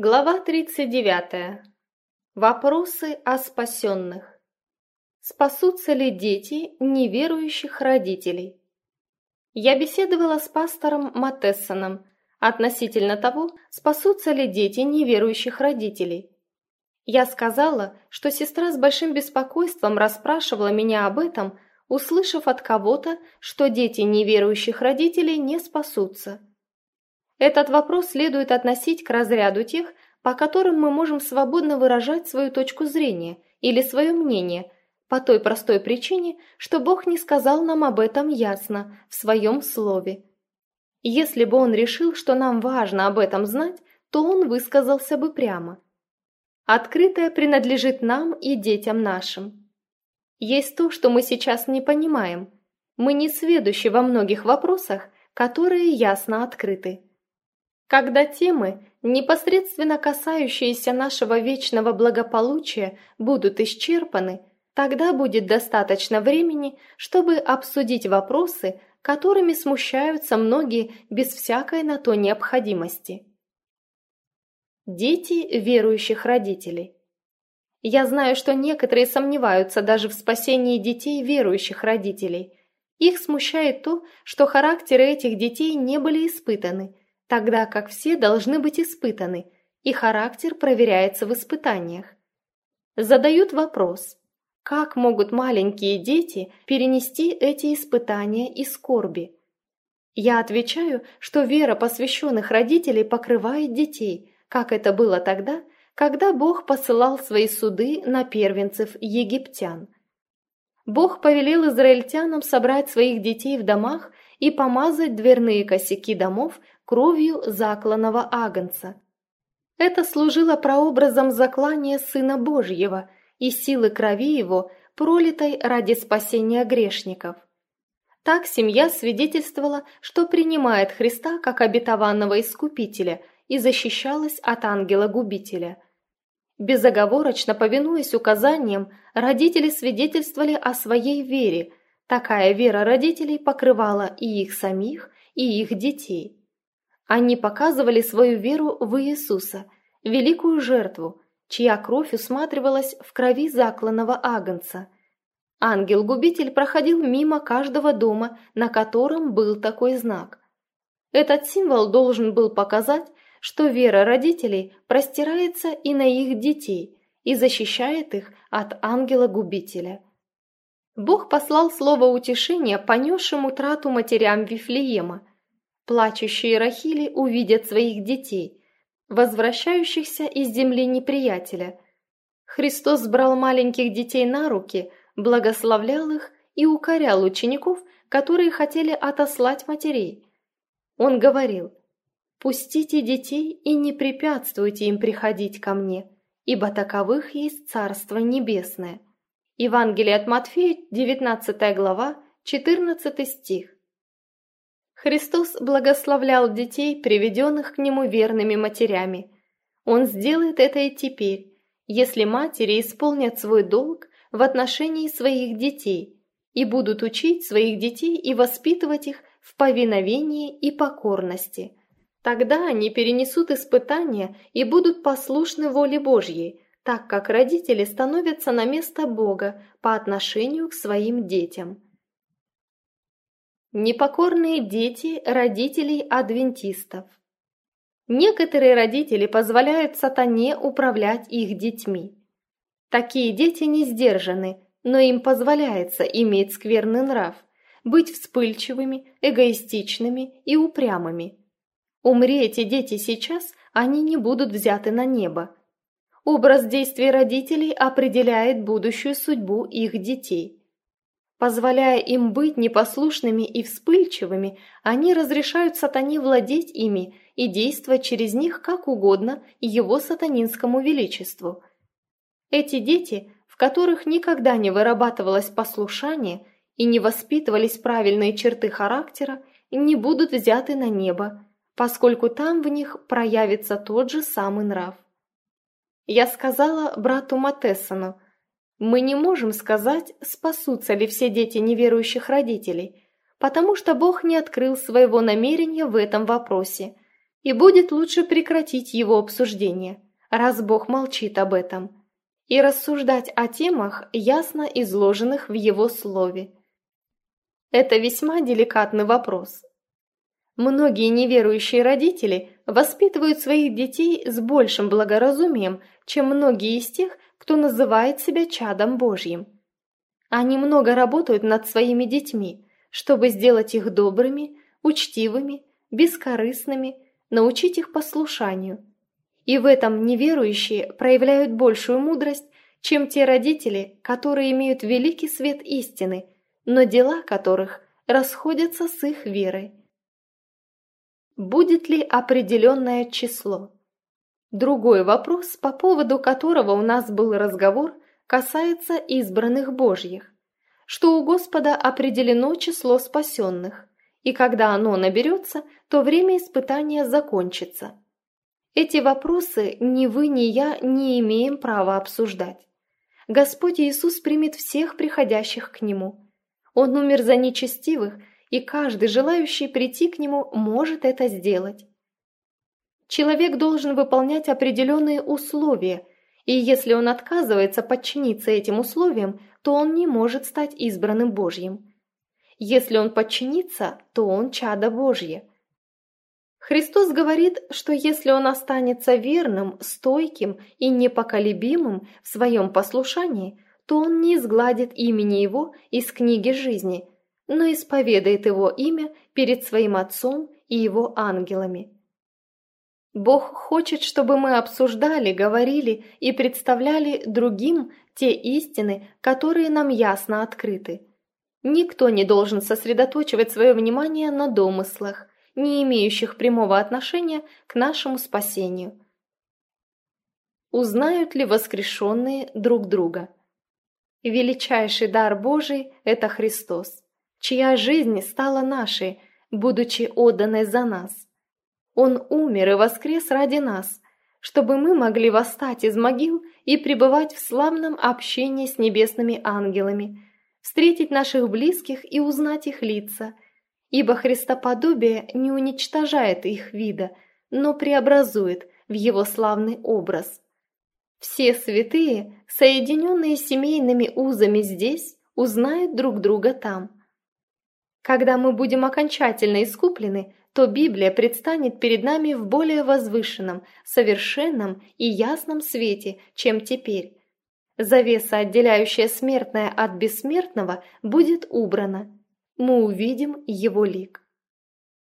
Глава 39. Вопросы о спасенных. Спасутся ли дети неверующих родителей? Я беседовала с пастором Матессоном относительно того, спасутся ли дети неверующих родителей. Я сказала, что сестра с большим беспокойством расспрашивала меня об этом, услышав от кого-то, что дети неверующих родителей не спасутся. Этот вопрос следует относить к разряду тех, по которым мы можем свободно выражать свою точку зрения или свое мнение, по той простой причине, что Бог не сказал нам об этом ясно в своем слове. Если бы Он решил, что нам важно об этом знать, то Он высказался бы прямо. Открытое принадлежит нам и детям нашим. Есть то, что мы сейчас не понимаем. Мы не сведущи во многих вопросах, которые ясно открыты. Когда темы, непосредственно касающиеся нашего вечного благополучия, будут исчерпаны, тогда будет достаточно времени, чтобы обсудить вопросы, которыми смущаются многие без всякой на то необходимости. Дети верующих родителей. Я знаю, что некоторые сомневаются даже в спасении детей верующих родителей. Их смущает то, что характеры этих детей не были испытаны, тогда как все должны быть испытаны, и характер проверяется в испытаниях. Задают вопрос, как могут маленькие дети перенести эти испытания и скорби? Я отвечаю, что вера посвященных родителей покрывает детей, как это было тогда, когда Бог посылал свои суды на первенцев египтян. Бог повелел израильтянам собрать своих детей в домах и помазать дверные косяки домов кровью закланного агнца. Это служило прообразом заклания Сына Божьего и силы крови Его, пролитой ради спасения грешников. Так семья свидетельствовала, что принимает Христа как обетованного Искупителя и защищалась от ангела-губителя. Безоговорочно повинуясь указаниям, родители свидетельствовали о своей вере. Такая вера родителей покрывала и их самих, и их детей. Они показывали свою веру в Иисуса, великую жертву, чья кровь усматривалась в крови закланного агнца. Ангел-губитель проходил мимо каждого дома, на котором был такой знак. Этот символ должен был показать, что вера родителей простирается и на их детей и защищает их от ангела-губителя. Бог послал слово утешения понесшим утрату матерям Вифлеема. Плачущие Рахили увидят своих детей, возвращающихся из земли неприятеля. Христос брал маленьких детей на руки, благословлял их и укорял учеников, которые хотели отослать матерей. Он говорил: «Пустите детей и не препятствуйте им приходить ко мне, ибо таковых есть Царство Небесное». Евангелие от Матфея, 19 глава, 14 стих. Христос благословлял детей, приведенных к Нему верными матерями. Он сделает это и теперь, если матери исполнят свой долг в отношении своих детей и будут учить своих детей и воспитывать их в повиновении и покорности. Тогда они перенесут испытания и будут послушны воле Божьей, так как родители становятся на место Бога по отношению к своим детям. Непокорные дети родителей-адвентистов. Некоторые родители позволяют сатане управлять их детьми. Такие дети не сдержаны, но им позволяется иметь скверный нрав, быть вспыльчивыми, эгоистичными и упрямыми. Умри эти дети сейчас, они не будут взяты на небо. Образ действий родителей определяет будущую судьбу их детей. Позволяя им быть непослушными и вспыльчивыми, они разрешают сатане владеть ими и действовать через них как угодно его сатанинскому величеству. Эти дети, в которых никогда не вырабатывалось послушание и не воспитывались правильные черты характера, не будут взяты на небо, поскольку там в них проявится тот же самый нрав. Я сказала брату Матессону: мы не можем сказать, спасутся ли все дети неверующих родителей, потому что Бог не открыл своего намерения в этом вопросе. И будет лучше прекратить его обсуждение, раз Бог молчит об этом, и рассуждать о темах, ясно изложенных в Его Слове. Это весьма деликатный вопрос. Многие неверующие родители воспитывают своих детей с большим благоразумием, чем многие из тех, кто называет себя чадом Божьим. Они много работают над своими детьми, чтобы сделать их добрыми, учтивыми, бескорыстными, научить их послушанию. И в этом неверующие проявляют большую мудрость, чем те родители, которые имеют великий свет истины, но дела которых расходятся с их верой. Будет ли определенное число? Другой вопрос, по поводу которого у нас был разговор, касается избранных Божьих, что у Господа определено число спасенных, и когда оно наберется, то время испытания закончится. Эти вопросы ни вы, ни я не имеем права обсуждать. Господь Иисус примет всех приходящих к Нему. Он умер за нечестивых, и каждый, желающий прийти к Нему, может это сделать. Человек должен выполнять определенные условия, и если он отказывается подчиниться этим условиям, то он не может стать избранным Божьим. Если он подчинится, то он чадо Божье. Христос говорит, что если он останется верным, стойким и непоколебимым в своем послушании, то он не изгладит имени Его из книги жизни, но исповедает Его имя перед своим Отцом и Его ангелами. Бог хочет, чтобы мы обсуждали, говорили и представляли другим те истины, которые нам ясно открыты. Никто не должен сосредоточивать свое внимание на домыслах, не имеющих прямого отношения к нашему спасению. Узнают ли воскрешенные друг друга? Величайший дар Божий – это Христос, чья жизнь стала нашей, будучи отданной за нас. Он умер и воскрес ради нас, чтобы мы могли восстать из могил и пребывать в славном общении с небесными ангелами, встретить наших близких и узнать их лица, ибо христоподобие не уничтожает их вида, но преобразует в его славный образ. Все святые, соединенные семейными узами здесь, узнают друг друга там. Когда мы будем окончательно искуплены, то Библия предстанет перед нами в более возвышенном, совершенном и ясном свете, чем теперь. Завеса, отделяющая смертное от бессмертного, будет убрана. Мы увидим его лик.